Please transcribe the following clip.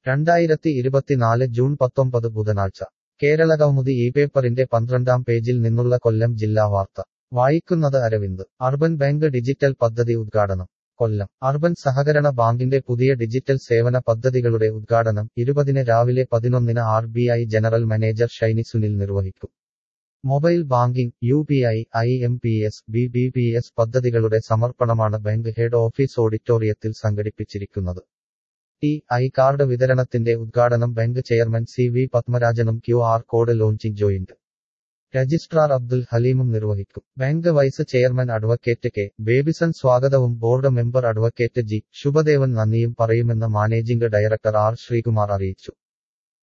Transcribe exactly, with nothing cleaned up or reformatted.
രണ്ടായിരത്തി ഇരുപത്തിനാല് ജൂൺ പത്തൊമ്പത് ബുധനാഴ്ച കേരളകൗമുദി ഈ പേപ്പറിന്റെ പന്ത്രണ്ടാം പേജിൽ നിന്നുള്ള കൊല്ലം ജില്ലാ വാർത്ത വായിക്കുന്നത് അരവിന്ദ് അർബൻ ബാങ്ക് ഡിജിറ്റൽ പദ്ധതി ഉദ്ഘാടനം കൊല്ലം അർബൻ സഹകരണ ബാങ്കിന്റെ പുതിയ ഡിജിറ്റൽ സേവന പദ്ധതികളുടെ ഉദ്ഘാടനം ഇരുപതിന് രാവിലെ പതിനൊന്നിന് R B I general manager Shiny Sunil നിർവഹിക്കും mobile banking U P I I M P S B B P S പദ്ധതികളുടെ സമർപ്പണമാണ് ബാങ്ക് ഹെഡ് ഓഫീസ് ഓഡിറ്റോറിയത്തിൽ സംഘടിപ്പിച്ചിരിക്കുന്നത് ടി ഐ കാർഡ് വിതരണത്തിന്റെ ഉദ്ഘാടനം ബാങ്ക് ചെയർമാൻ സി വി പത്മരാജനും Q R code launching joint registrar Abdul ഹലീമും നിർവഹിക്കും bank vice chairman advocate K Babyson സ്വാഗതവും board member advocate G Shubhadevan നന്ദിയും പറയുമെന്ന് മാനേജിംഗ് ഡയറക്ടർ ആർ ശ്രീകുമാർ അറിയിച്ചു.